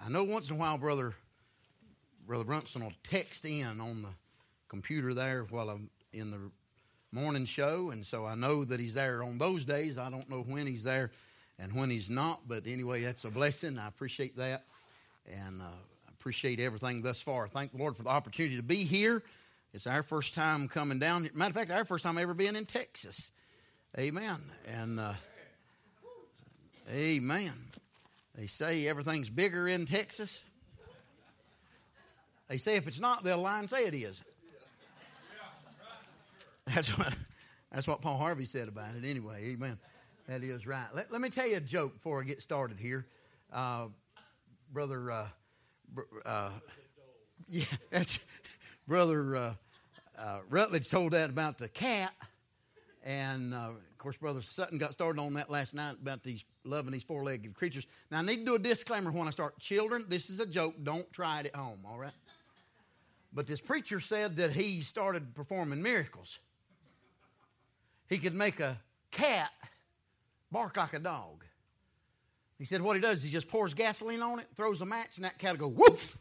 I know once in a while Brother Brunson will text in on the computer there while I'm in the morning show, and so I know that he's there on those days. I don't know when he's there and when he's not, but anyway, that's a blessing. I appreciate that, and I appreciate everything thus far. Thank the Lord for the opportunity to be here. It's our first time coming down. Matter of fact, our first time ever being in Texas. Amen. And amen. They say everything's bigger in Texas. They say if it's not, they'll lie and say it is. That's what Paul Harvey said about it anyway. Amen. That is right. Let me tell you a joke before I get started here. Brother Rutledge told that about the cat. And, of course, Brother Sutton got started on that last night about loving these four-legged creatures. Now, I need to do a disclaimer when I start. Children, this is a joke. Don't try it at home, all right? But this preacher said that he started performing miracles. He could make a cat bark like a dog. He said what he does is he just pours gasoline on it, throws a match, and that cat will go, woof!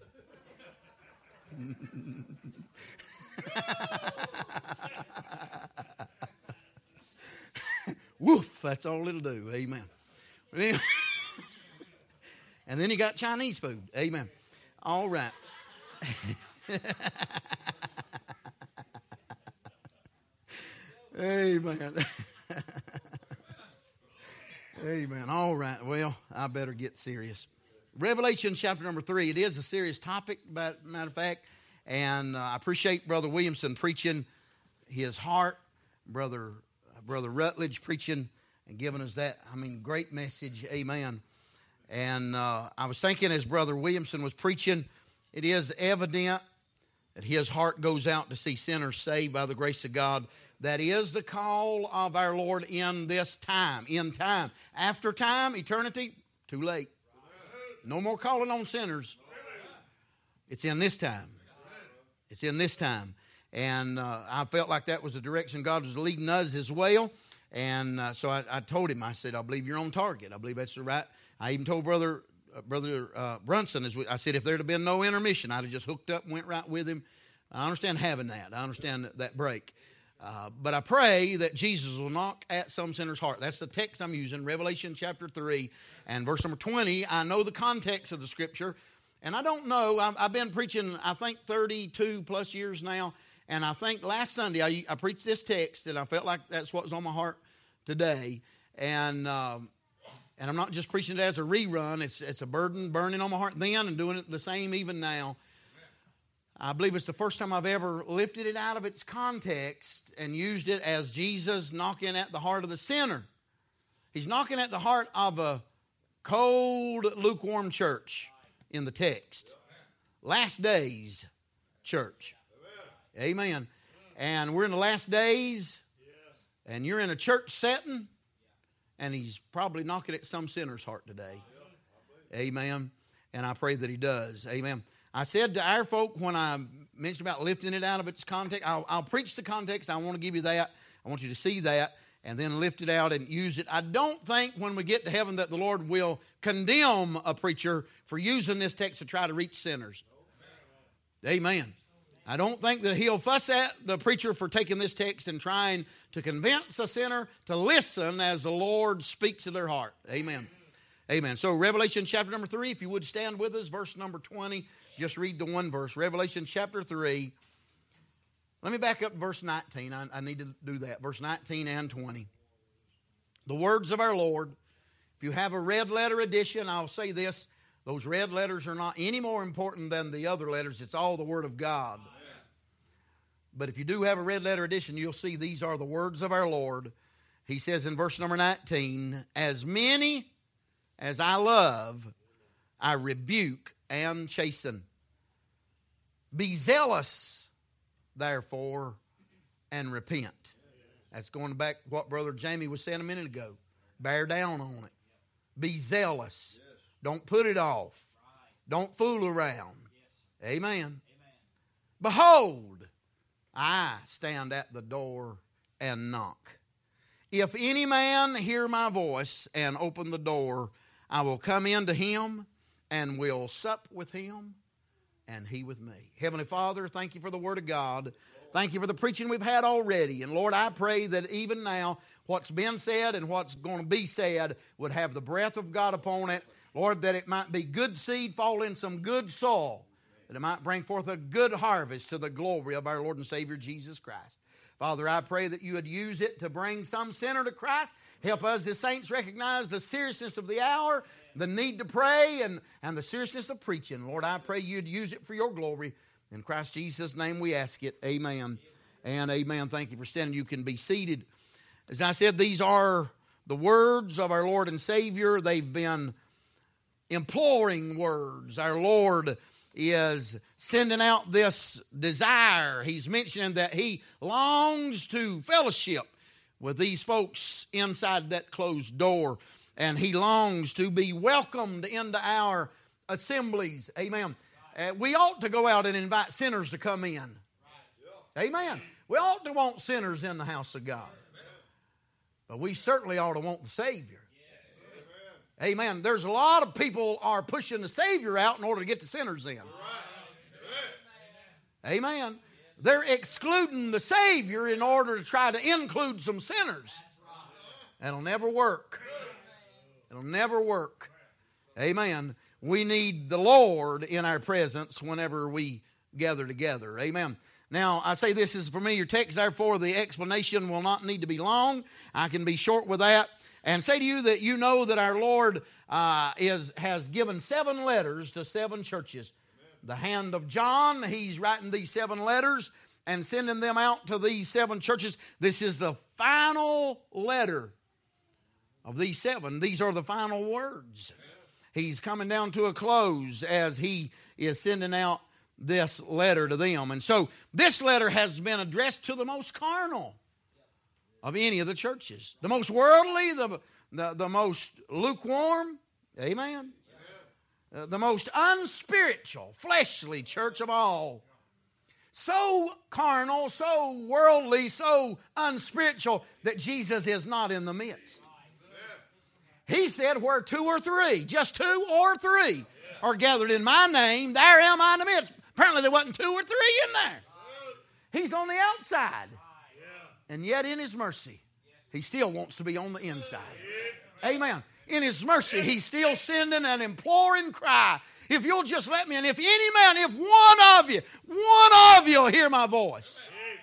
Woof, that's all it'll do. Amen. But anyway, and then you got Chinese food. Amen. All right. Amen. Amen. All right. Well, I better get serious. Revelation chapter number 3. It is a serious topic, matter of fact. And I appreciate Brother Williamson preaching his heart. Brother Rutledge preaching and giving us that, great message. Amen. And I was thinking as Brother Williamson was preaching, it is evident that his heart goes out to see sinners saved by the grace of God. That is the call of our Lord in this time, in time. After time, eternity, too late. No more calling on sinners. It's in this time. It's in this time. And I felt like that was the direction God was leading us as well. And so I told him, I said, I believe you're on target. I believe that's the right. I even told Brother Brunson, I said, if there'd have been no intermission, I'd have just hooked up and went right with him. I understand having that. I understand that break. But I pray that Jesus will knock at some sinner's heart. That's the text I'm using, Revelation chapter 3 and verse number 20. I know the context of the scripture. And I don't know, I've been preaching, I think, 32 plus years now. And I think last Sunday I preached this text, and I felt like that's what was on my heart today. And I'm not just preaching it as a rerun. It's a burden burning on my heart then and doing it the same even now. I believe it's the first time I've ever lifted it out of its context and used it as Jesus knocking at the heart of the sinner. He's knocking at the heart of a cold, lukewarm church in the text. Last days church. Amen. And we're in the last days, and you're in a church setting, and he's probably knocking at some sinner's heart today. Amen. And I pray that he does. Amen. I said to our folk when I mentioned about lifting it out of its context, I'll preach the context. I want to give you that. I want you to see that and then lift it out and use it. I don't think when we get to heaven that the Lord will condemn a preacher for using this text to try to reach sinners. Amen. I don't think that he'll fuss at the preacher for taking this text and trying to convince a sinner to listen as the Lord speaks to their heart. Amen. Amen. So Revelation chapter number 3, if you would stand with us, verse number 20. Just read the one verse. Revelation chapter 3. Let me back up to verse 19. I need to do that. Verse 19 and 20. The words of our Lord. If you have a red letter edition, I'll say this. Those red letters are not any more important than the other letters. It's all the Word of God. But if you do have a red letter edition, you'll see these are the words of our Lord. He says in verse number 19, as many as I love, I rebuke and chasten. Be zealous, therefore, and repent. That's going back to what Brother Jamie was saying a minute ago. Bear down on it. Be zealous. Don't put it off. Don't fool around. Amen. Behold, I stand at the door and knock. If any man hear my voice and open the door, I will come in to him and will sup with him and he with me. Heavenly Father, thank you for the Word of God. Thank you for the preaching we've had already. And Lord, I pray that even now what's been said and what's going to be said would have the breath of God upon it. Lord, that it might be good seed, fall in some good soil, that it might bring forth a good harvest to the glory of our Lord and Savior Jesus Christ. Father, I pray that you would use it to bring some sinner to Christ. Help us as saints recognize the seriousness of the hour, the need to pray, and the seriousness of preaching. Lord, I pray you'd use it for your glory. In Christ Jesus' name we ask it. Amen and amen. Thank you for standing. You can be seated. As I said, these are the words of our Lord and Savior. They've been imploring words. Our Lord is sending out this desire. He's mentioning that He longs to fellowship with these folks inside that closed door. And He longs to be welcomed into our assemblies. Amen. We ought to go out and invite sinners to come in. Amen. We ought to want sinners in the house of God. But we certainly ought to want the Savior. Amen. There's a lot of people are pushing the Savior out in order to get the sinners in. Amen. They're excluding the Savior in order to try to include some sinners. That'll never work. It'll never work. Amen. We need the Lord in our presence whenever we gather together. Amen. Now, I say this is a familiar text, therefore the explanation will not need to be long. I can be short with that. And say to you that you know that our Lord has given 7 letters to 7 churches. The hand of John, he's writing these 7 letters and sending them out to these 7 churches. This is the final letter of these 7. These are the final words. He's coming down to a close as he is sending out this letter to them. And so this letter has been addressed to the most carnal of any of the churches. The most worldly, the most lukewarm, amen. The most unspiritual, fleshly church of all. So carnal, so worldly, so unspiritual that Jesus is not in the midst. He said, where 2 or 3, just 2 or 3 are gathered in my name, there am I in the midst. Apparently there wasn't 2 or 3 in there. He's on the outside. And yet in His mercy, He still wants to be on the inside. Amen. In His mercy, He's still sending an imploring cry. If you'll just let me, and if any man, if one of you will hear my voice.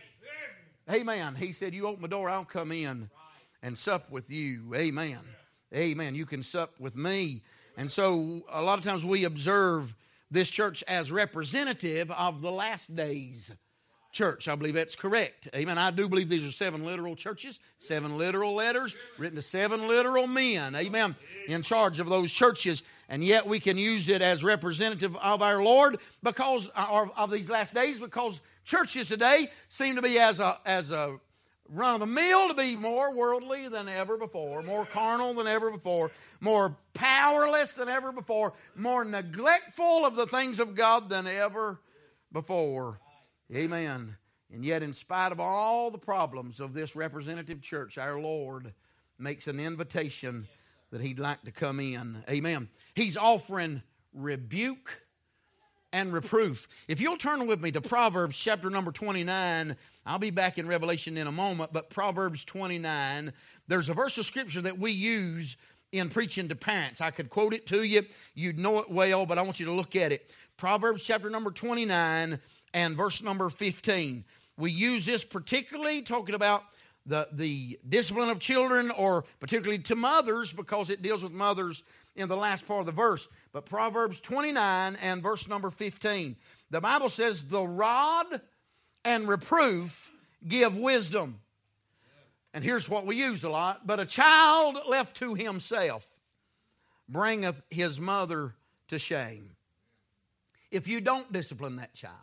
Amen. He said, you open the door, I'll come in and sup with you. Amen. Amen. You can sup with me. And so a lot of times we observe this church as representative of the last days church. I believe that's correct. Amen. I do believe these are 7 literal churches, 7 literal letters written to 7 literal men. Amen. In charge of those churches. And yet we can use it as representative of our Lord because of these last days, because churches today seem to be as a run of the mill, to be more worldly than ever before, more carnal than ever before, more powerless than ever before, more neglectful of the things of God than ever before. Amen. And yet, in spite of all the problems of this representative church, our Lord makes an invitation that He'd like to come in. Amen. He's offering rebuke and reproof. If you'll turn with me to Proverbs chapter number 29, I'll be back in Revelation in a moment, but Proverbs 29, there's a verse of Scripture that we use in preaching to parents. I could quote it to you. You'd know it well, but I want you to look at it. Proverbs chapter number 29 and verse number 15. We use this particularly talking about the discipline of children, or particularly to mothers, because it deals with mothers in the last part of the verse. But Proverbs 29 and verse number 15. The Bible says, the rod and reproof give wisdom. And here's what we use a lot. But a child left to himself bringeth his mother to shame. If you don't discipline that child,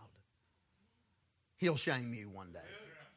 he'll shame you one day.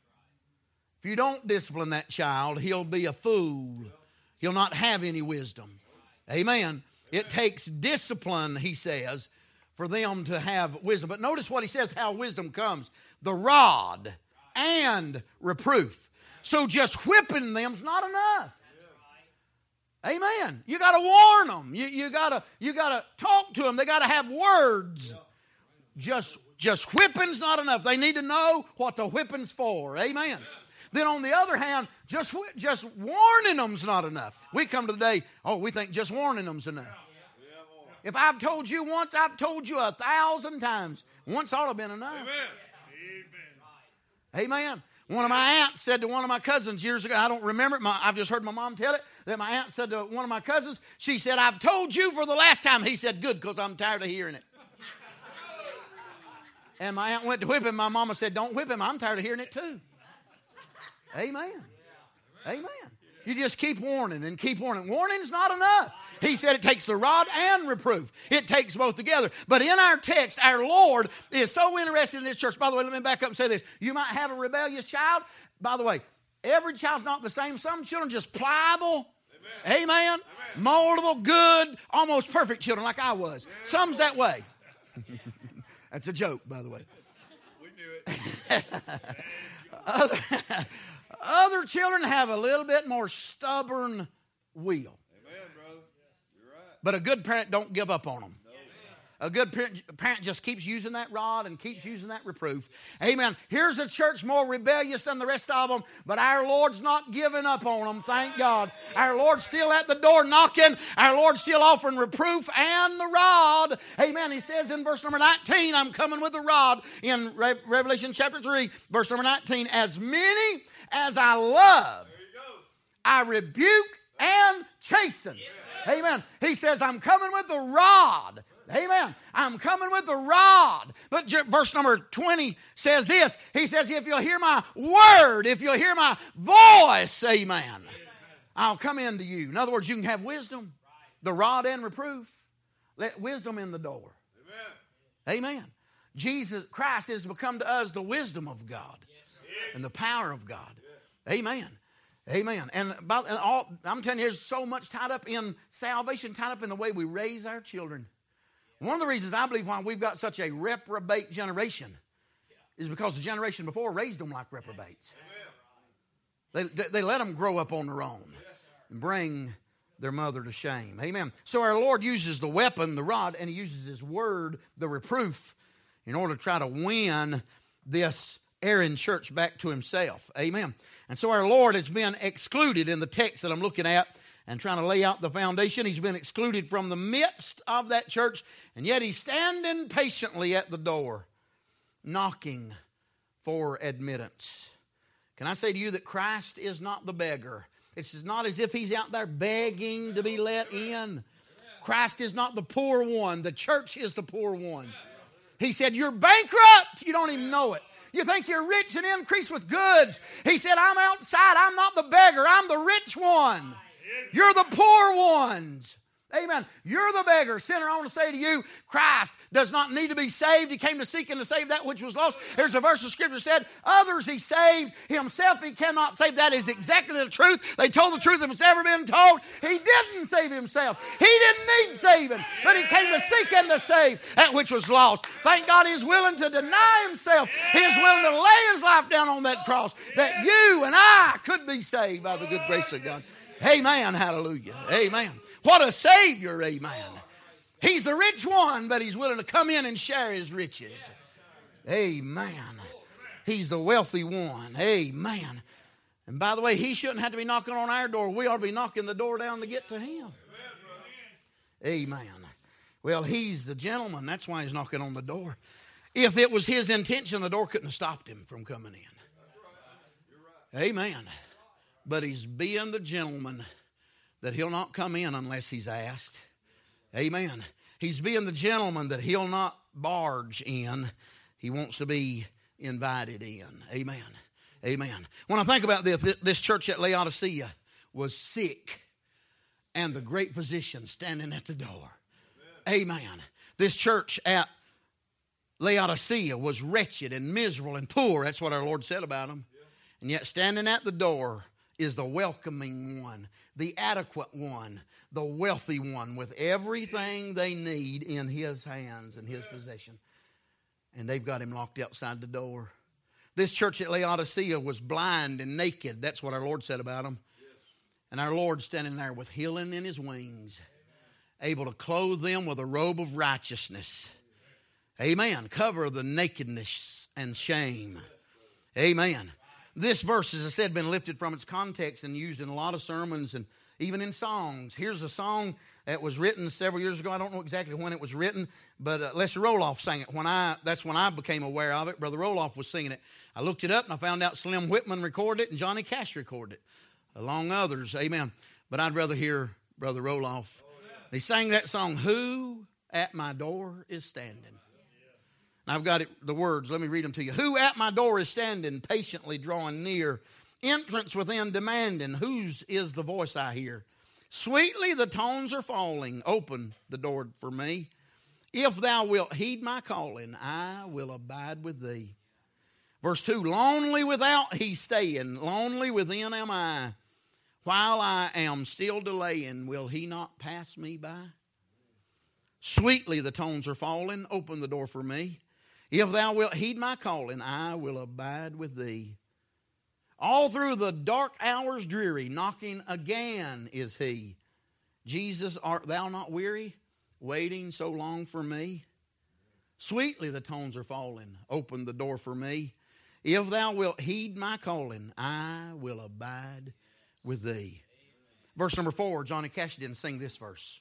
If you don't discipline that child, he'll be a fool. He'll not have any wisdom. Amen. It takes discipline, he says, for them to have wisdom. But notice what he says, how wisdom comes. The rod and reproof. So just whipping them's not enough. Amen. You got to warn them. You got to talk to them. They got to have words. Just whipping's not enough. They need to know what the whipping's for. Amen. Then on the other hand, just warning them's not enough. We come to the day, we think just warning them's enough. If I've told you once, I've told you 1,000 times. Once ought to have been enough. Amen. One of my aunts said to one of my cousins years ago, I don't remember it, I've just heard my mom tell it, that my aunt said to one of my cousins, she said, I've told you for the last time. He said, good, because I'm tired of hearing it. And my aunt went to whip him. My mama said, don't whip him. I'm tired of hearing it too. Amen. Amen. You just keep warning and keep warning. Warning's not enough. He said it takes the rod and reproof. It takes both together. But in our text, our Lord is so interested in this church. By the way, let me back up and say this. You might have a rebellious child. By the way, every child's not the same. Some children just pliable. Amen. Amen. Moldable, good, almost perfect children like I was. Some's that way. That's a joke, by the way. We knew it. Other children have a little bit more stubborn will. Amen, brother. You're right. But a good parent don't give up on them. A good parent just keeps using that rod and keeps using that reproof. Amen. Here's a church more rebellious than the rest of them, but our Lord's not giving up on them, thank God. Our Lord's still at the door knocking. Our Lord's still offering reproof and the rod. Amen. He says in verse number 19, I'm coming with the rod. In Revelation chapter 3, verse number 19, as many as I love, I rebuke and chasten. Amen. He says, I'm coming with the rod. Amen. I'm coming with the rod. But verse number 20 says this. He says, if you'll hear my word, if you'll hear my voice, amen, I'll come into you. In other words, you can have wisdom, the rod and reproof. Let wisdom in the door. Amen. Jesus Christ has become to us the wisdom of God and the power of God. Amen. Amen. And I'm telling you, there's so much tied up in salvation, tied up in the way we raise our children. One of the reasons I believe why we've got such a reprobate generation is because the generation before raised them like reprobates. They let them grow up on their own and bring their mother to shame. Amen. So our Lord uses the weapon, the rod, and He uses His word, the reproof, in order to try to win this erring church back to Himself. Amen. And so our Lord has been excluded in the text that I'm looking at and trying to lay out the foundation. He's been excluded from the midst of that church, and yet He's standing patiently at the door, knocking for admittance. Can I say to you that Christ is not the beggar? It's not as if He's out there begging to be let in. Christ is not the poor one. The church is the poor one. He said, you're bankrupt. You don't even know it. You think you're rich and increased with goods. He said, I'm outside. I'm not the beggar. I'm the rich one. You're the poor ones. Amen. You're the beggar. Sinner, I want to say to you, Christ does not need to be saved. He came to seek and to save that which was lost. There's a verse of Scripture that said, others He saved, Himself He cannot save. That is exactly the truth. They told the truth if it's ever been told. He didn't save Himself. He didn't need saving, but He came to seek and to save that which was lost. Thank God He's willing to deny Himself. He is willing to lay His life down on that cross that you and I could be saved by the good grace of God. Amen. Hallelujah. Amen. What a Savior. Amen. He's the rich one, but He's willing to come in and share His riches. Amen. He's the wealthy one. Amen. And by the way, He shouldn't have to be knocking on our door. We ought to be knocking the door down to get to Him. Amen. Well, He's the gentleman. That's why He's knocking on the door. If it was His intention, the door couldn't have stopped Him from coming in. Amen. But He's being the gentleman that He'll not come in unless He's asked. Amen. He's being the gentleman that He'll not barge in. He wants to be invited in. Amen. Amen. When I think about this church at Laodicea was sick, and the great physician standing at the door. Amen. This church at Laodicea was wretched and miserable and poor. That's what our Lord said about them. And yet standing at the door is the welcoming one, the adequate one, the wealthy one with everything they need in His hands and His possession. And they've got Him locked outside the door. This church at Laodicea was blind and naked. That's what our Lord said about them. And our Lord standing there with healing in His wings, able to clothe them with a robe of righteousness. Amen. Cover the nakedness and shame. Amen. This verse, as I said, been lifted from its context and used in a lot of sermons and even in songs. Here's a song that was written several years ago. I don't know exactly when it was written, but Lester Roloff sang it. That's when I became aware of it. Brother Roloff was singing it. I looked it up and I found out Slim Whitman recorded it and Johnny Cash recorded it, along others. Amen. But I'd rather hear Brother Roloff. He sang that song, "Who at My Door is Standing." And I've got the words. Let me read them to you. "Who at my door is standing, patiently drawing near? Entrance within demanding, whose is the voice I hear? Sweetly the tones are falling, open the door for me. If thou wilt heed my calling, I will abide with thee." Verse 2, "Lonely without he's staying, lonely within am I. While I am still delaying, will he not pass me by? Sweetly the tones are falling, open the door for me. If thou wilt heed my calling, I will abide with thee. All through the dark hours dreary, knocking again is he. Jesus, art thou not weary, waiting so long for me? Sweetly the tones are falling, open the door for me. If thou wilt heed my calling, I will abide with thee." Verse number 4, Johnny Cash didn't sing this verse.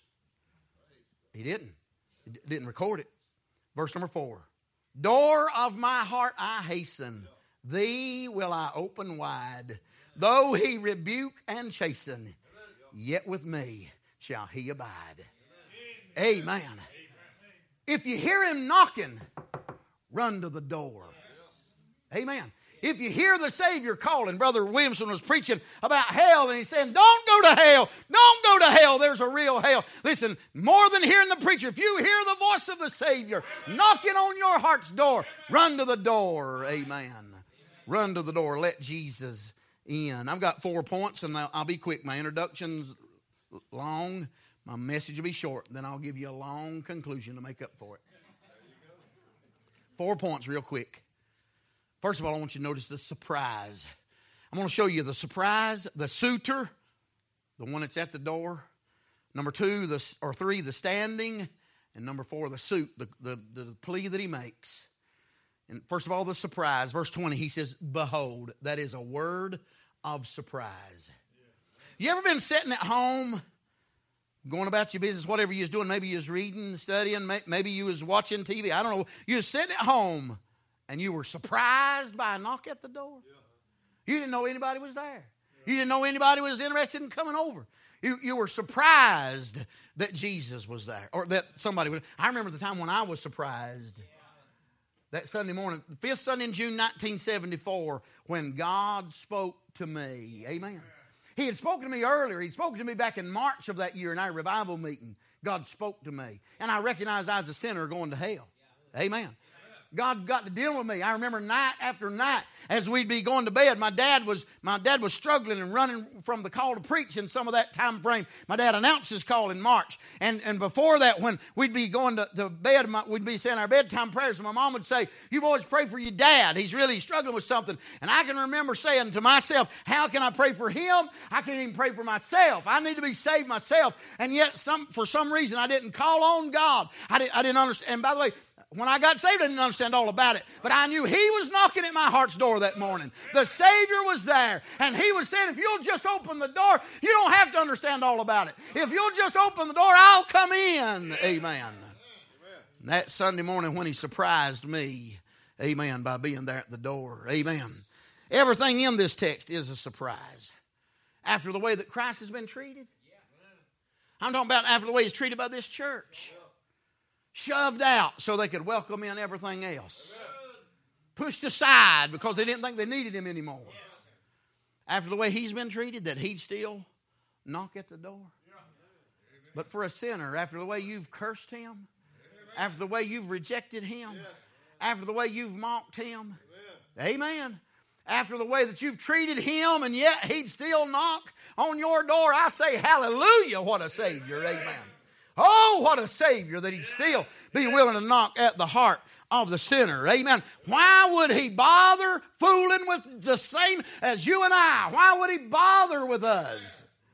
He didn't. He didn't record it. Verse number 4. "Door of my heart I hasten, thee will I open wide. Though he rebuke and chasten, yet with me shall he abide." Amen. If you hear him knocking, run to the door. Amen. If you hear the Savior calling, Brother Williamson was preaching about hell, and he's saying, don't go to hell. Don't go to hell. There's a real hell. Listen, more than hearing the preacher, if you hear the voice of the Savior knocking on your heart's door, run to the door. Amen. Run to the door. Let Jesus in. I've got 4 points, and I'll be quick. My introduction's long. My message will be short. Then I'll give you a long conclusion to make up for it. 4 points real quick. First of all, I want you to notice the surprise. I'm going to show you the surprise, the suitor, the one that's at the door. Number 2, 3, the standing. And number 4, the suit, the plea that he makes. And first of all, the surprise. Verse 20, he says, "Behold." That is a word of surprise. You ever been sitting at home, going about your business, whatever you was doing? Maybe you was reading, studying, maybe you was watching TV. I don't know. You was sitting at home, and you were surprised by a knock at the door. You didn't know anybody was there. You didn't know anybody was interested in coming over. You were surprised that Jesus was there, or that somebody was. I remember the time when I was surprised. That Sunday morning, the 5th Sunday in June 1974, when God spoke to me. Amen. He had spoken to me earlier. He'd spoken to me back in March of that year in our revival meeting. God spoke to me. And I recognized I was a sinner going to hell. Amen. God got to deal with me. I remember night after night as we'd be going to bed. My dad was struggling and running from the call to preach in some of that time frame. My dad announced his call in March. And before that, when we'd be going to bed, we'd be saying our bedtime prayers. And my mom would say, "You boys pray for your dad. He's really struggling with something." And I can remember saying to myself, how can I pray for him? I can't even pray for myself. I need to be saved myself. And yet, for some reason, I didn't call on God. I didn't understand. And by the way, when I got saved, I didn't understand all about it. But I knew He was knocking at my heart's door that morning. The Savior was there. And He was saying, if you'll just open the door, you don't have to understand all about it. If you'll just open the door, I'll come in. Amen. And that Sunday morning when He surprised me, amen, by being there at the door. Amen. Everything in this text is a surprise. After the way that Christ has been treated. I'm talking about after the way He's treated by this church. Shoved out so they could welcome in everything else. Pushed aside because they didn't think they needed Him anymore. After the way He's been treated, that He'd still knock at the door. But for a sinner, after the way you've cursed Him, after the way you've rejected Him, after the way you've mocked Him, amen. After the way that you've treated Him and yet He'd still knock on your door, I say hallelujah, what a Savior, amen. Oh, what a Savior that He'd still be willing to knock at the heart of the sinner. Amen. Why would He bother fooling with the same as you and I? Why would He bother with us?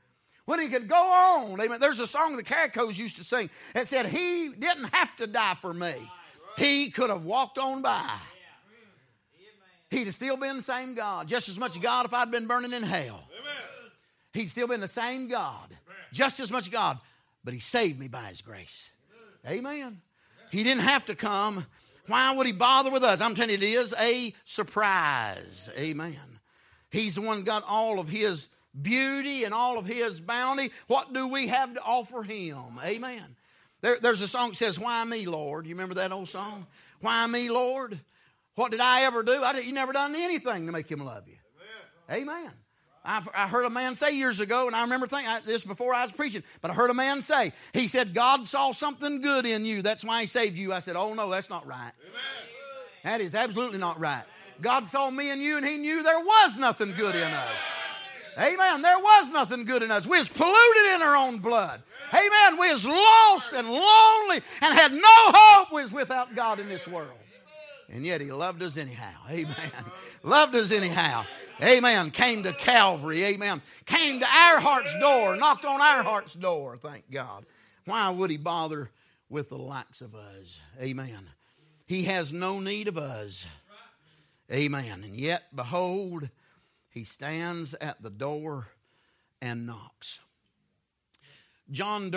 when he could go on. Amen. There's a song the Caricos used to sing that said, he didn't have to die for me. He could have walked on by. He'd have still been the same God. Just as much God if I'd been burning in hell. He'd still been the same God. Just as much God. But he saved me by his grace. Amen. He didn't have to come. Why would he bother with us? I'm telling you, it is a surprise. Amen. He's the one got all of his beauty and all of his bounty. What do we have to offer him? Amen. There's a song that says, why me, Lord? You remember that old song? Why me, Lord? What did I ever do? You never done anything to make him love you. Amen. I heard a man say years ago, and I remember thinking this before I was preaching, but I heard a man say, he said, God saw something good in you. That's why he saved you. I said, oh no, that's not right. Amen. That is absolutely not right. God saw me and you, and he knew there was nothing good in us. Amen. There was nothing good in us. We was polluted in our own blood. Amen. We was lost and lonely and had no hope. We was without God in this world. And yet he loved us anyhow. Amen. Loved us anyhow. Amen. Came to Calvary. Amen. Came to our heart's door. Knocked on our heart's door. Thank God. Why would he bother with the likes of us? Amen. He has no need of us. Amen. And yet, behold, he stands at the door and knocks. James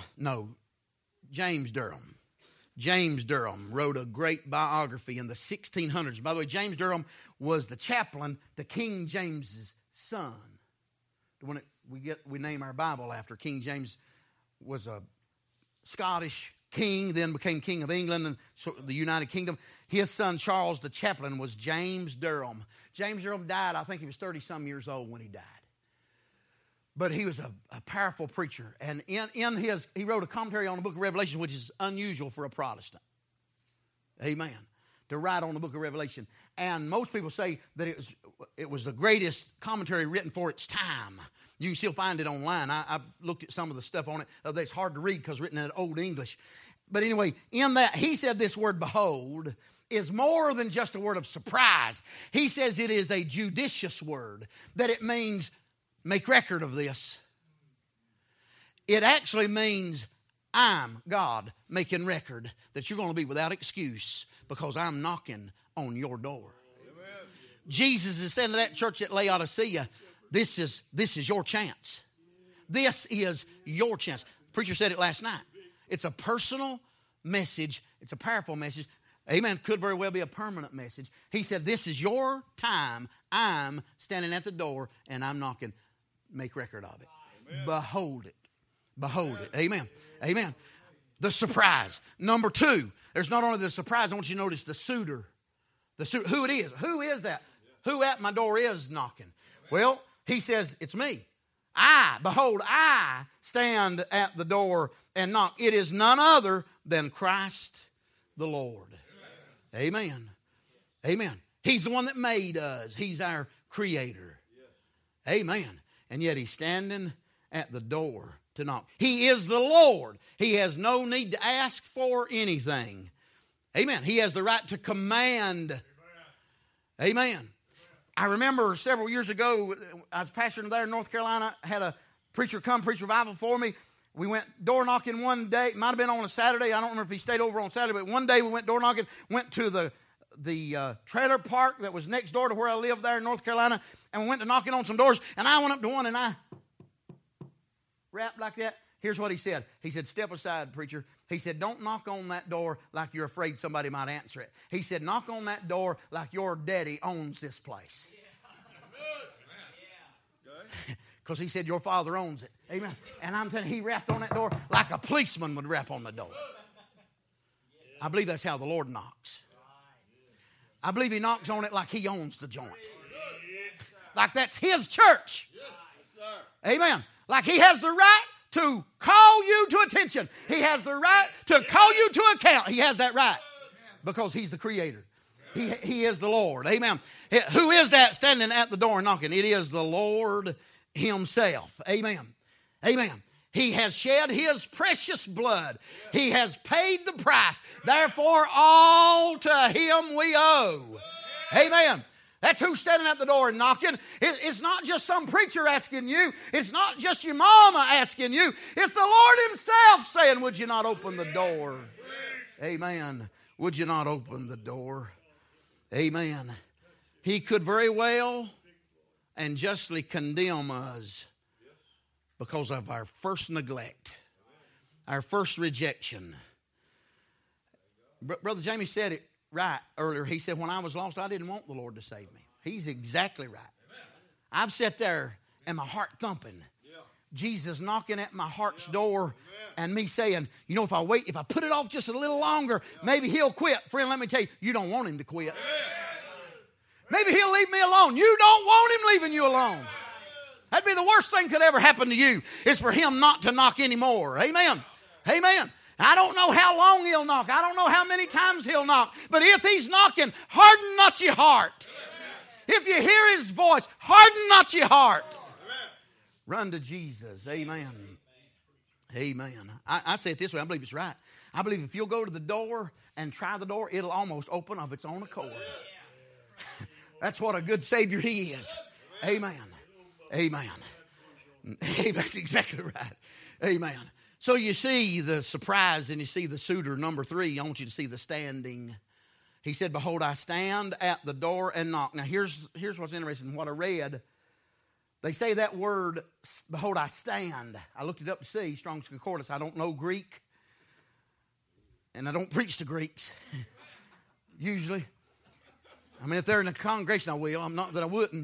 Durham wrote a great biography in the 1600s. By the way, James Durham was the chaplain to King James's son. When we name our Bible after King James was a Scottish king, then became king of England and so the United Kingdom. His son Charles, the chaplain, was James Durham. James Durham died, I think he was 30-some years old when he died. But he was a powerful preacher. And he wrote a commentary on the book of Revelation, which is unusual for a Protestant. Amen. To write on the book of Revelation. And most people say that it was the greatest commentary written for its time. You can still find it online. I looked at some of the stuff on it. It's hard to read because it's written in Old English. But anyway, in that, he said this word, behold, is more than just a word of surprise. He says it is a judicious word, that it means make record of this. It actually means I'm God making record that you're going to be without excuse because I'm knocking on your door. Amen. Jesus is saying to that church at Laodicea, this is your chance. This is your chance. The preacher said it last night. It's a personal message. It's a powerful message. Amen. Could very well be a permanent message. He said, this is your time. I'm standing at the door and I'm knocking. Make record of it. Amen. Behold it. Behold it. Amen. Amen. The surprise. Number two, there's not only the surprise, I want you to notice the suitor. Who it is. Who is that? Who at my door is knocking? Well, he says, it's me. Behold, I stand at the door and knock. It is none other than Christ the Lord. Amen. Amen. He's the one that made us. He's our creator. Amen. And yet he's standing at the door to knock. He is the Lord. He has no need to ask for anything. Amen. He has the right to command. Amen. I remember several years ago, I was pastoring there in North Carolina. I had a preacher come preach revival for me. We went door knocking one day. It might have been on a Saturday. I don't remember if he stayed over on Saturday, but one day we went door knocking, went to the trailer park that was next door to where I lived there in North Carolina, and we went to knocking on some doors, and I went up to one and I rapped like that. Here's what he said. He said, step aside, preacher. He said, don't knock on that door like you're afraid somebody might answer it. He said, knock on that door like your daddy owns this place. Because he said, your father owns it. Amen. And I'm telling you, he rapped on that door like a policeman would rap on the door. I believe that's how the Lord knocks. I believe he knocks on it like he owns the joint. Like that's his church. Amen. Like he has the right to call you to attention. He has the right to call you to account. He has that right because he's the creator. He is the Lord. Amen. Who is that standing at the door and knocking? It is the Lord himself. Amen. Amen. He has shed his precious blood. He has paid the price. Therefore, all to him we owe. Amen. That's who's standing at the door and knocking. It's not just some preacher asking you. It's not just your mama asking you. It's the Lord Himself saying, would you not open the door? Amen. Would you not open the door? Amen. He could very well and justly condemn us because of our first neglect, our first rejection. Brother Jamie said it right earlier. He said, when I was lost, I didn't want the Lord to save me. He's exactly right. I've sat there and my heart thumping. Jesus knocking at my heart's door and me saying, you know, if I put it off just a little longer, maybe He'll quit. Friend, let me tell you, you don't want Him to quit. Maybe He'll leave me alone. You don't want Him leaving you alone. That'd be the worst thing could ever happen to you, is for Him not to knock anymore. Amen. Amen. I don't know how long He'll knock. I don't know how many times He'll knock. But if He's knocking, harden not your heart. If you hear His voice, harden not your heart. Run to Jesus. Amen. Amen. I say it this way. I believe it's right. I believe if you'll go to the door and try the door, it'll almost open of its own accord. That's what a good Savior He is. Amen. Amen. Hey, that's exactly right. Amen. So you see the surprise and you see the suitor. Number 3, I want you to see the standing. He said, behold, I stand at the door and knock. Now here's what's interesting. What I read, they say that word, behold, I stand. I looked it up to see, Strong's Concordance. I don't know Greek. And I don't preach to Greeks, usually. I mean, if they're in a congregation, I will. I'm not that I wouldn't.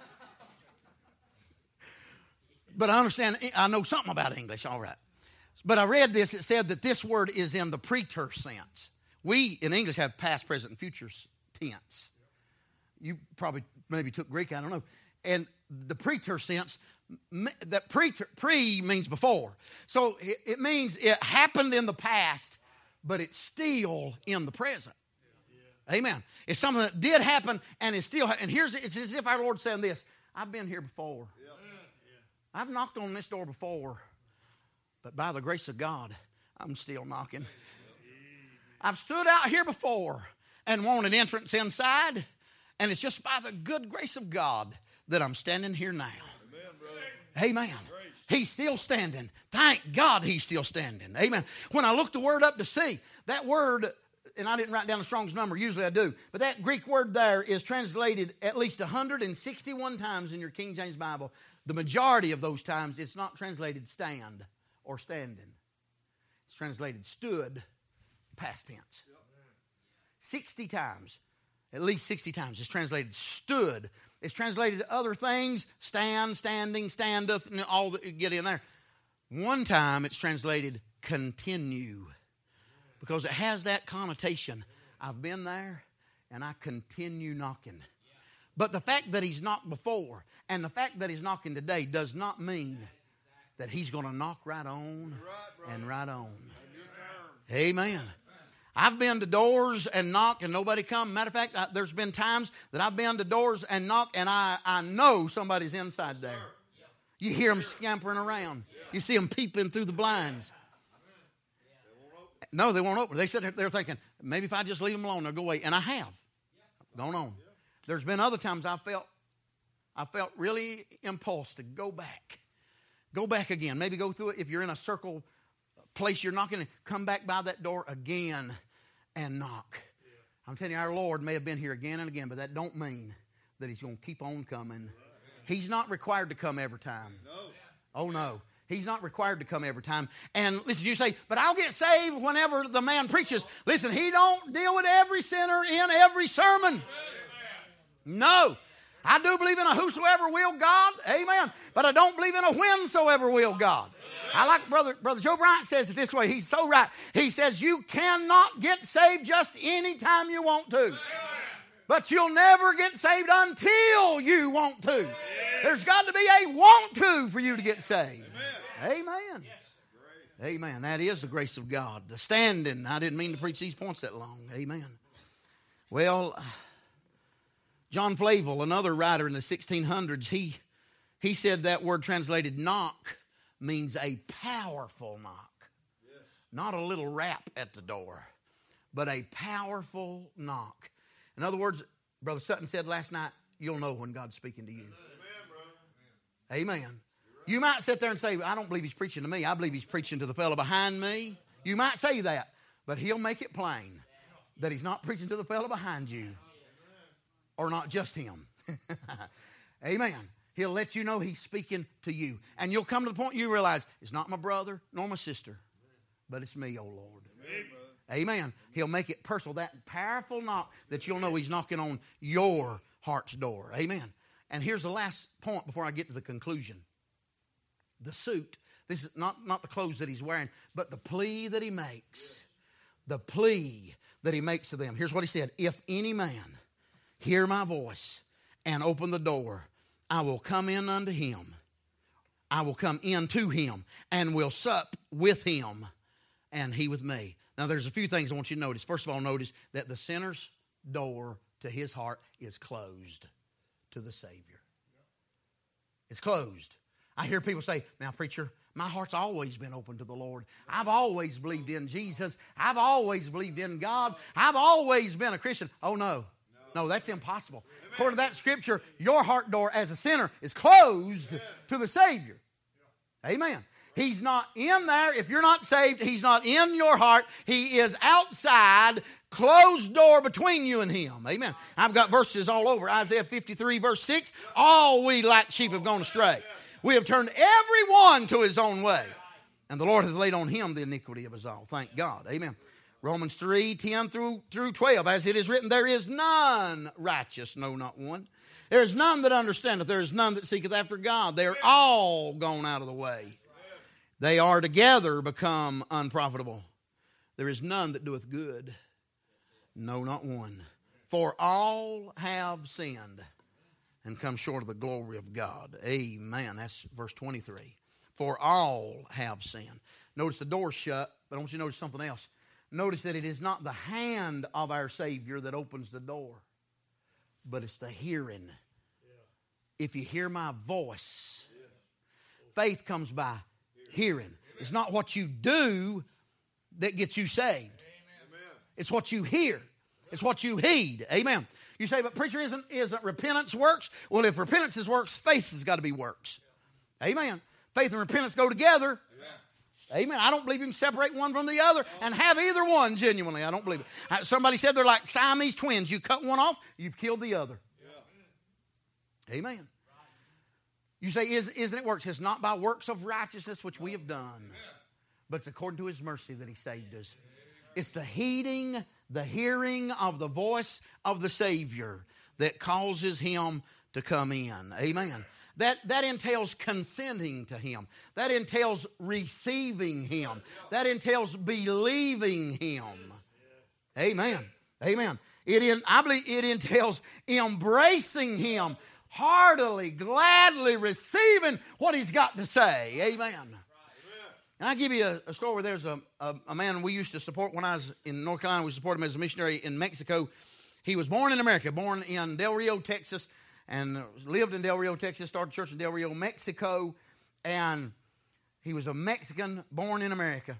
But I understand, I know something about English, all right. But I read this, it said that this word is in the preterse sense. We, in English, have past, present, and future tense. You probably maybe took Greek, I don't know. And the preterse sense, that pre means before. So it means it happened in the past, but it's still in the present. Amen. It's something that did happen and is still, and it's as if our Lord's saying this, I've been here before. I've knocked on this door before, but by the grace of God, I'm still knocking. I've stood out here before and wanted entrance inside, and it's just by the good grace of God that I'm standing here now. Amen. He's still standing. Thank God He's still standing. Amen. When I looked the word up to see, that word, and I didn't write down the Strong's number, usually I do, but that Greek word there is translated at least 161 times in your King James Bible. The majority of those times, it's not translated stand or standing. It's translated stood, past tense. 60 times, at least 60 times, it's translated stood. It's translated other things, stand, standing, standeth, and all that get in there. One time, it's translated continue, because it has that connotation. I've been there, and I continue knocking. But the fact that He's knocked before and the fact that He's knocking today does not mean that He's going to knock right on and right on. Amen. I've been to doors and knock and nobody come. Matter of fact, there's been times that I've been to doors and knock and I know somebody's inside there. You hear them scampering around. You see them peeping through the blinds. No, they won't open. They sit there thinking, maybe if I just leave them alone, they'll go away. And I have gone on. There's been other times I felt really impulsed to go back. Go back again. Maybe go through it. If you're in a circle place you're knocking, come back by that door again and knock. I'm telling you, our Lord may have been here again and again, but that don't mean that He's going to keep on coming. He's not required to come every time. Oh, no. He's not required to come every time. And listen, you say, but I'll get saved whenever the man preaches. Listen, he don't deal with every sinner in every sermon. No. I do believe in a whosoever will God. Amen. But I don't believe in a whensoever will God. I like Brother Joe Bryant says it this way. He's so right. He says you cannot get saved just any time you want to. But you'll never get saved until you want to. There's got to be a want to for you to get saved. Amen. Amen. That is the grace of God. The standing. I didn't mean to preach these points that long. Amen. Well, John Flavel, another writer in the 1600s, he said that word translated knock means a powerful knock. Yes. Not a little rap at the door, but a powerful knock. In other words, Brother Sutton said last night, you'll know when God's speaking to you. Amen. You might sit there and say, I don't believe he's preaching to me. I believe he's preaching to the fellow behind me. You might say that, but he'll make it plain that he's not preaching to the fellow behind you, or not just him. Amen. He'll let you know he's speaking to you. And you'll come to the point you realize, it's not my brother nor my sister, but it's me, oh Lord. Amen. He'll make it personal, that powerful knock that you'll know he's knocking on your heart's door. Amen. And here's the last point before I get to the conclusion. The suit, this is not the clothes that he's wearing, but the plea that he makes. The plea that he makes to them. Here's what he said. If any man hear my voice and open the door, I will come in unto him. I will come in to him and will sup with him and he with me. Now there's a few things I want you to notice. First of all, notice that the sinner's door to his heart is closed to the Savior. It's closed. I hear people say, now preacher, my heart's always been open to the Lord. I've always believed in Jesus. I've always believed in God. I've always been a Christian. Oh no. No, that's impossible. According to that scripture, your heart door as a sinner is closed to the Savior. Amen. He's not in there. If you're not saved, he's not in your heart. He is outside, closed door between you and him. Amen. I've got verses all over. Isaiah 53 verse 6. All we like sheep have gone astray. We have turned everyone to his own way. And the Lord has laid on him the iniquity of us all. Thank God. Amen. Romans 3, 10 through 12. As it is written, there is none righteous, no, not one. There is none that understandeth. There is none that seeketh after God. They are all gone out of the way. They are together become unprofitable. There is none that doeth good. No, not one. For all have sinned and come short of the glory of God. Amen. That's verse 23. For all have sinned. Notice the door's shut, but I want you to notice something else. Notice that it is not the hand of our Savior that opens the door, but it's the hearing. If you hear my voice, faith comes by hearing. It's not what you do that gets you saved. It's what you hear. It's what you heed. Amen. You say, but preacher, isn't repentance works? Well, if repentance is works, faith has got to be works. Amen. Faith and repentance go together. Amen. I don't believe you can separate one from the other and have either one genuinely. I don't believe it. Somebody said they're like Siamese twins. You cut one off, you've killed the other. Amen. You say, isn't it works? It's not by works of righteousness which we have done, but it's according to his mercy that he saved us. It's the heeding, the hearing of the voice of the Savior that causes him to come in. Amen. That entails consenting to him. That entails receiving him. That entails believing him. Amen. Amen. I believe it entails embracing him, heartily, gladly receiving what he's got to say. Amen. And I give you a story where there's a man we used to support when I was in North Carolina. We supported him as a missionary in Mexico. He was born in America, born in Del Rio, Texas, and lived in Del Rio, Texas, started a church in Del Rio, Mexico, and he was a Mexican born in America.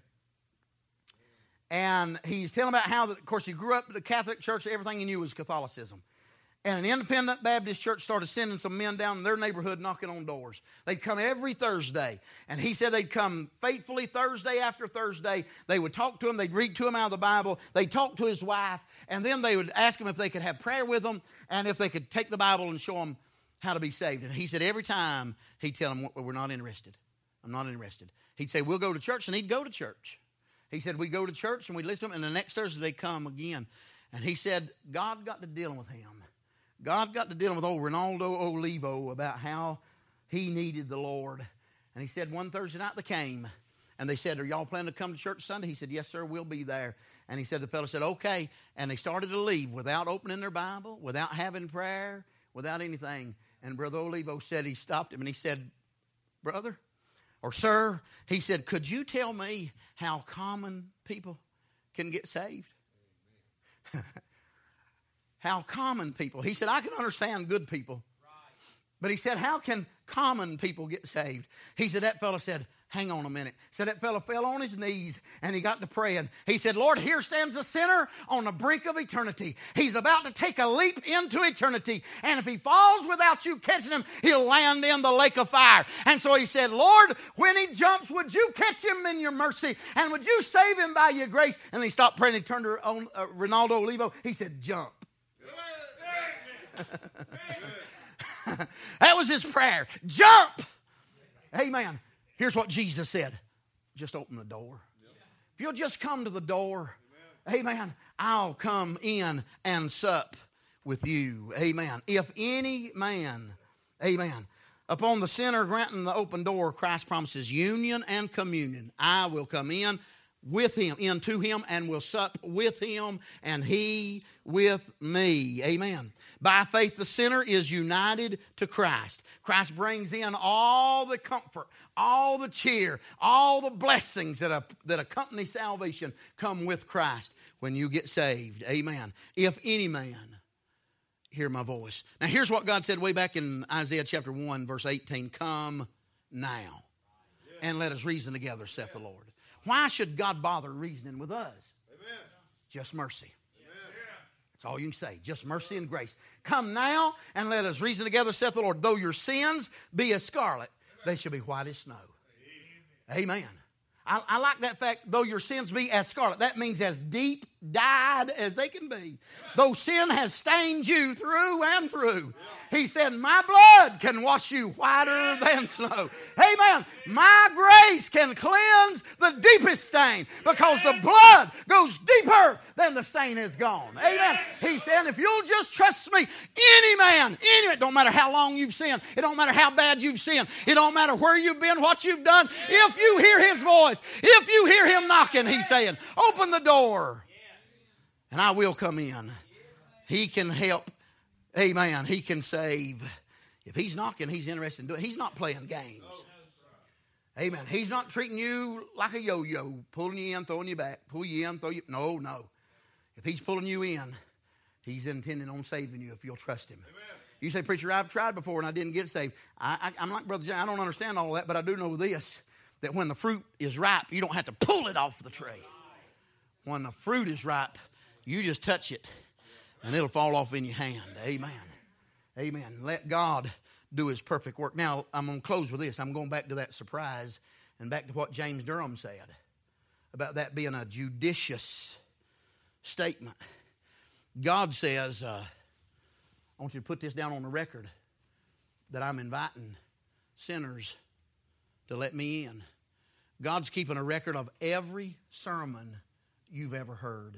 And he's telling about how, of course, he grew up in the Catholic church, everything he knew was Catholicism. And an independent Baptist church started sending some men down in their neighborhood knocking on doors. They'd come every Thursday. And he said they'd come faithfully Thursday after Thursday. They would talk to him. They'd read to him out of the Bible. They'd talk to his wife. And then they would ask him if they could have prayer with him and if they could take the Bible and show him how to be saved. And he said every time he'd tell them, we're not interested. I'm not interested. He'd say, we'll go to church, and he'd go to church. He said, we'd go to church and we'd listen to him, and the next Thursday they'd come again. And he said, God got to dealing with him. God got to dealing with old Ronaldo Olivo about how he needed the Lord. And he said one Thursday night they came, and they said, are y'all planning to come to church Sunday? He said, yes, sir, we'll be there. And he said, the fellow said, okay. And they started to leave without opening their Bible, without having prayer, without anything. And Brother Olivo said, he stopped him and he said, brother, or sir, he said, could you tell me how common people can get saved? How common people. He said, I can understand good people. But he said, how can common people get saved? He said, that fellow said, hang on a minute. So that fellow fell on his knees and he got to praying. He said, Lord, here stands a sinner on the brink of eternity. He's about to take a leap into eternity. And if he falls without you catching him, he'll land in the lake of fire. And so he said, Lord, when he jumps, would you catch him in your mercy? And would you save him by your grace? And he stopped praying. He turned to Ronaldo Olivo. He said, jump. That was his prayer. Jump. Amen. Here's what Jesus said. Just open the door. If you'll just come to the door, amen, I'll come in and sup with you. Amen. If any man, amen, upon the sinner granting the open door, Christ promises union and communion. I will come in with him, into him, and will sup with him, and he with me. Amen. By faith, the sinner is united to Christ. Christ brings in all the comfort, all the cheer, all the blessings that accompany salvation come with Christ when you get saved. Amen. If any man hear my voice. Now, here's what God said way back in Isaiah chapter 1, verse 18. Come now, and let us reason together, saith the Lord. Why should God bother reasoning with us? Amen. Just mercy. That's all you can say. Just mercy and grace. Come now and let us reason together, saith the Lord. Though your sins be as scarlet, they shall be white as snow. Amen. I like that fact, though your sins be as scarlet. That means as deep dyed as they can be. Though sin has stained you through and through. He said, my blood can wash you whiter than snow. Amen. My grace can cleanse the deepest stain because the blood goes deeper than the stain has gone. Amen. He said, if you'll just trust me, any man, it don't matter how long you've sinned. It don't matter how bad you've sinned. It don't matter where you've been, what you've done. If you hear his voice, if you hear him knocking, he's saying, open the door and I will come in. He can help. Amen. He can save. If he's knocking, he's interested in doing it. He's not playing games. Amen. He's not treating you like a yo-yo, pulling you in, throwing you back, pull you in, throw you. No. If he's pulling you in, he's intending on saving you if you'll trust him. Amen. You say, preacher, I've tried before and I didn't get saved. I'm like Brother John. I don't understand all that, but I do know this, that when the fruit is ripe, you don't have to pull it off the tree. When the fruit is ripe, you just touch it and it'll fall off in your hand. Amen. Amen. Let God do his perfect work. Now, I'm going to close with this. I'm going back to that surprise and back to what James Durham said about that being a judicious statement. God says, I want you to put this down on the record, that I'm inviting sinners to let me in. God's keeping a record of every sermon you've ever heard.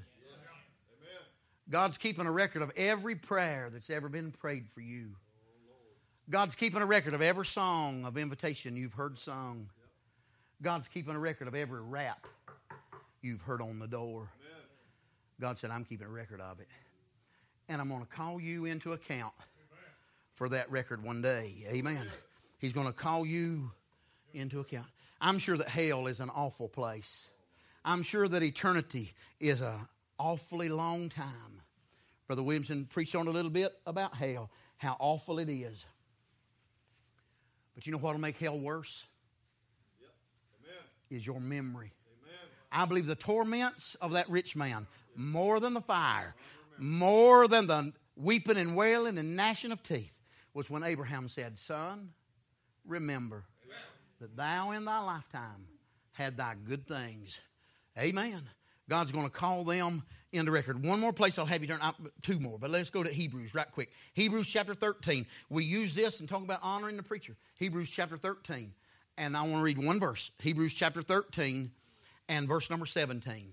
God's keeping a record of every prayer that's ever been prayed for you. God's keeping a record of every song of invitation you've heard sung. God's keeping a record of every rap you've heard on the door. God said, I'm keeping a record of it. And I'm going to call you into account for that record one day. Amen. He's going to call you into account. I'm sure that hell is an awful place. I'm sure that eternity is an awfully long time. Brother Williamson preached on a little bit about hell, how awful it is. But you know what will make hell worse? Yep. Amen. Is your memory. Amen. I believe the torments of that rich man, more than the fire, more than the weeping and wailing and gnashing of teeth, was when Abraham said, Son, remember that thou in thy lifetime had thy good things. Amen. God's going to call them into record. One more place I'll have you turn, two more, but let's go to Hebrews right quick. Hebrews chapter 13. We use this and talk about honoring the preacher. Hebrews chapter 13. And I want to read one verse. Hebrews chapter 13 and verse number 17.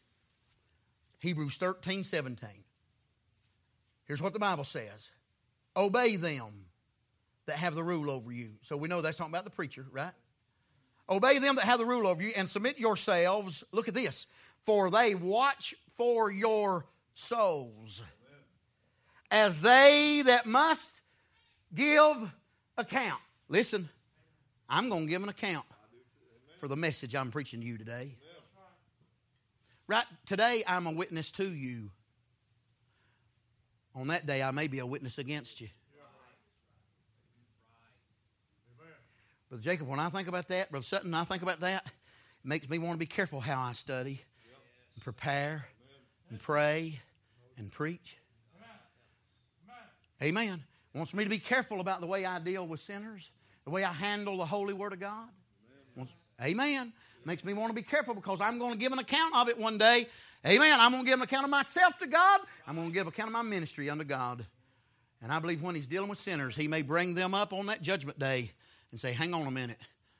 Hebrews 13, 17. Here's what the Bible says. Obey them that have the rule over you. So we know that's talking about the preacher, right? Obey them that have the rule over you and submit yourselves. Look at this. For they watch for your souls, as they that must give account. Listen, I'm going to give an account for the message I'm preaching to you today. Right today, I'm a witness to you. On that day, I may be a witness against you. Brother Jacob, when I think about that, Brother Sutton, when I think about that, it makes me want to be careful how I study and prepare and pray and preach. Amen. Wants me to be careful about the way I deal with sinners, the way I handle the holy Word of God. Amen. Makes me want to be careful because I'm going to give an account of it one day. Amen. I'm going to give an account of myself to God. I'm going to give account of my ministry unto God. And I believe when He's dealing with sinners, He may bring them up on that judgment day and say, hang on a minute.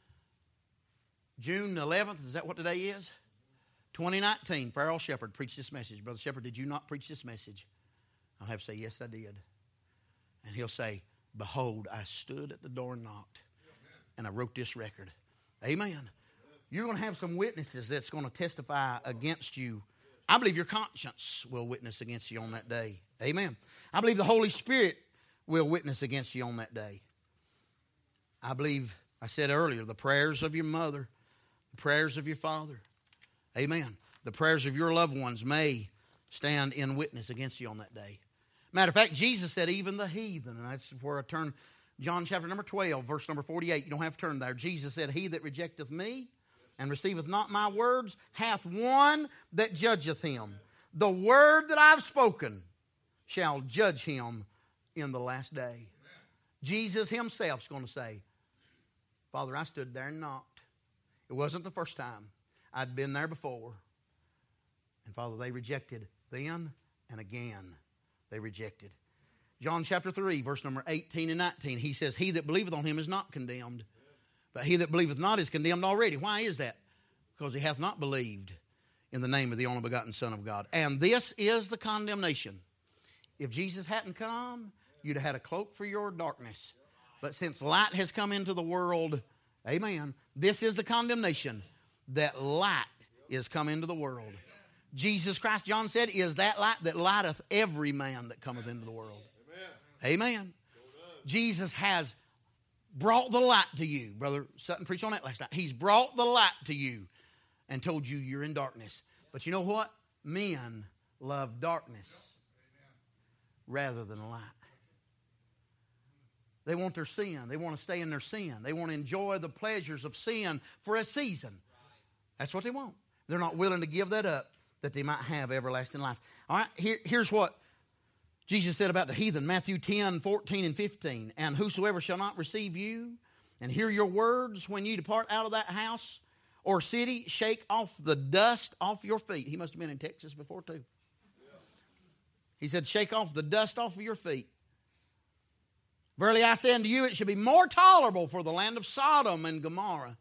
June 11th, is that what today is? 2019, Farrell Shepherd preached this message. Brother Shepherd, did you not preach this message? I'll have to say, yes, I did. And he'll say, behold, I stood at the door and knocked, and I wrote this record. Amen. You're going to have some witnesses that's going to testify against you. I believe your conscience will witness against you on that day. Amen. I believe the Holy Spirit will witness against you on that day. I believe, I said earlier, the prayers of your mother, the prayers of your father, amen, the prayers of your loved ones may stand in witness against you on that day. Matter of fact, Jesus said even the heathen, and that's where I turn, John chapter number 12, verse number 48. You don't have to turn there. Jesus said, he that rejecteth me and receiveth not my words hath one that judgeth him. The word that I've spoken shall judge him in the last day. Jesus himself is going to say, Father, I stood there and knocked. It wasn't the first time. I'd been there before. And Father, they rejected then and again. They rejected. John chapter 3, verse number 18 and 19, he says, he that believeth on him is not condemned, but he that believeth not is condemned already. Why is that? Because he hath not believed in the name of the only begotten Son of God. And this is the condemnation. If Jesus hadn't come, you'd have had a cloak for your darkness. But since light has come into the world, amen, this is the condemnation, that light is come into the world. Jesus Christ, John said, is that light that lighteth every man that cometh into the world. Amen. Jesus has brought the light to you. Brother Sutton preached on that last night. He's brought the light to you and told you you're in darkness. But you know what? Men love darkness rather than light. They want their sin. They want to stay in their sin. They want to enjoy the pleasures of sin for a season. That's what they want. They're not willing to give that up that they might have everlasting life. All right, here's what Jesus said about the heathen. Matthew 10, 14 and 15. And whosoever shall not receive you and hear your words when you depart out of that house or city, shake off the dust off your feet. He must have been in Texas before too. He said, shake off the dust off of your feet. Verily I say unto you, it shall be more tolerable for the land of Sodom and Gomorrah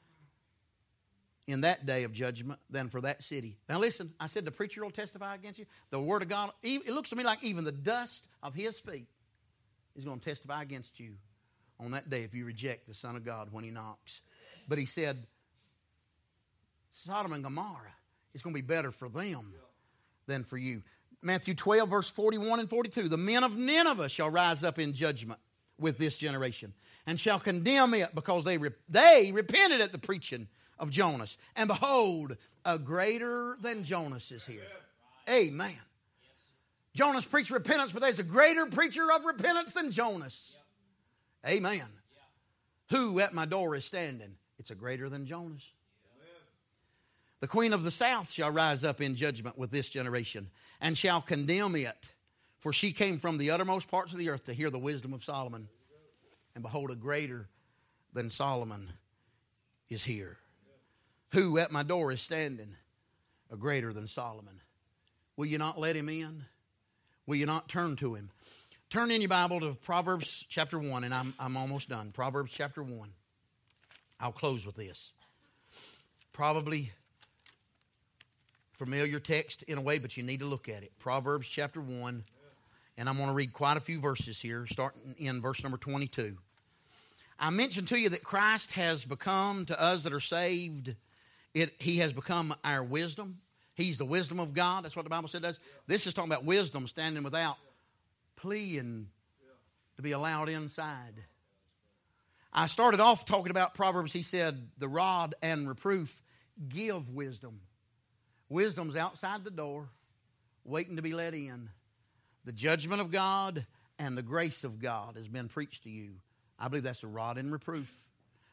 in that day of judgment than for that city. Now listen, I said the preacher will testify against you. The word of God, it looks to me like even the dust of his feet is going to testify against you on that day if you reject the Son of God when he knocks. But he said, Sodom and Gomorrah, it's going to be better for them than for you. Matthew 12, verse 41 and 42. The men of Nineveh shall rise up in judgment with this generation and shall condemn it because they repented at the preaching of Jonas. And behold, a greater than Jonas is here. Amen. Jonas preached repentance, but there's a greater preacher of repentance than Jonas. Amen. Who at my door is standing? It's a greater than Jonas. The queen of the south shall rise up in judgment with this generation and shall condemn it. For she came from the uttermost parts of the earth to hear the wisdom of Solomon. And behold, a greater than Solomon is here. Who at my door is standing? A greater than Solomon. Will you not let him in? Will you not turn to him? Turn in your Bible to Proverbs chapter 1, and I'm almost done. Proverbs chapter 1. I'll close with this. Probably familiar text in a way, but you need to look at it. Proverbs chapter 1, and I'm going to read quite a few verses here, starting in verse number 22. I mentioned to you that Christ has become, to us that are saved, He has become our wisdom. He's the wisdom of God. That's what the Bible said does. This is talking about wisdom standing without, pleading to be allowed inside. I started off talking about Proverbs. He said, the rod and reproof give wisdom. Wisdom's outside the door, waiting to be let in. The judgment of God and the grace of God has been preached to you. I believe that's a rod and reproof.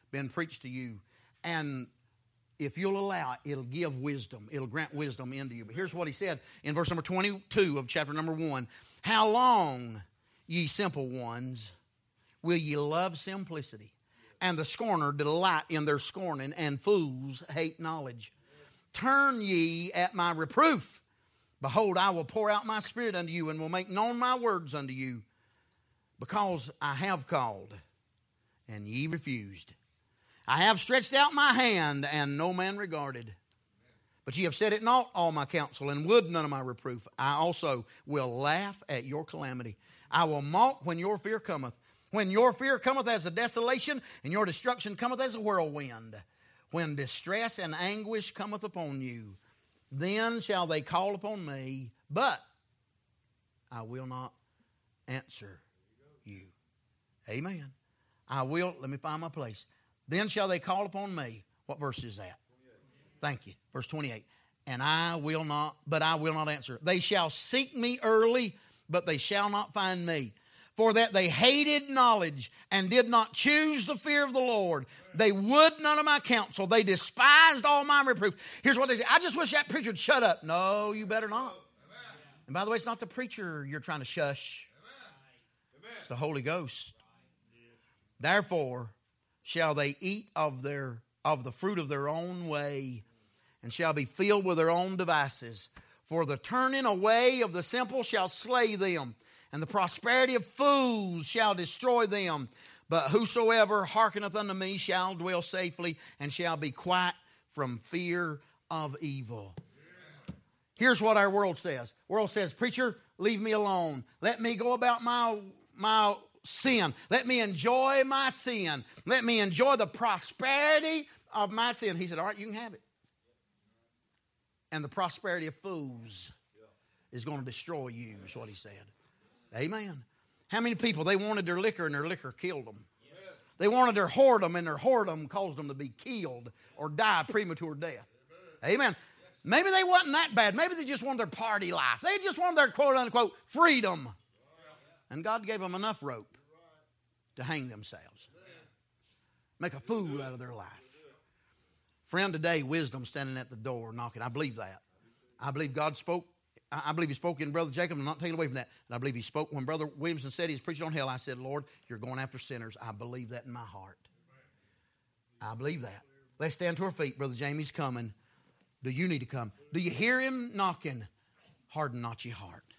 been preached to you. And if you'll allow it, it'll give wisdom. It'll grant wisdom into you. But here's what he said in verse number 22 of chapter number 1. How long, ye simple ones, will ye love simplicity? And the scorner delight in their scorning, and fools hate knowledge. Turn ye at my reproof. Behold, I will pour out my spirit unto you, and will make known my words unto you. Because I have called, and ye refused. I have stretched out my hand, and no man regarded. But ye have set at naught all my counsel, and would none of my reproof. I also will laugh at your calamity. I will mock when your fear cometh. When your fear cometh as a desolation, and your destruction cometh as a whirlwind. When distress and anguish cometh upon you, then shall they call upon me, but I will not answer you. Amen. I will, let me find my place. Then shall they call upon me. What verse is that? Thank you. Verse 28. And I will not answer. They shall seek me early, but they shall not find me. For that they hated knowledge and did not choose the fear of the Lord. They would none of my counsel. They despised all my reproof. Here's what they say. I just wish that preacher would shut up. No, you better not. And by the way, it's not the preacher you're trying to shush. It's the Holy Ghost. Therefore shall they eat of the fruit of their own way, and shall be filled with their own devices. For the turning away of the simple shall slay them, and the prosperity of fools shall destroy them. But whosoever hearkeneth unto me shall dwell safely, and shall be quiet from fear of evil. Here's what our world says. The world says, preacher, leave me alone. Let me go about my sin. Let me enjoy my sin. Let me enjoy the prosperity of my sin. He said, all right, you can have it. And the prosperity of fools is going to destroy you, is what he said. Amen. How many people, they wanted their liquor and their liquor killed them. They wanted their whoredom and their whoredom caused them to be killed or die premature death. Amen. Maybe they wasn't that bad. Maybe they just wanted their party life. They just wanted their quote unquote freedom. And God gave them enough rope to hang themselves. Make a fool out of their life. Friend, today, wisdom standing at the door knocking. I believe that. I believe God spoke. I believe he spoke in Brother Jacob. I'm not taking away from that. And I believe he spoke when Brother Williamson said he's preaching on hell. I said, Lord, you're going after sinners. I believe that in my heart. I believe that. Let's stand to our feet. Brother Jamie's coming. Do you need to come? Do you hear him knocking? Harden not your heart.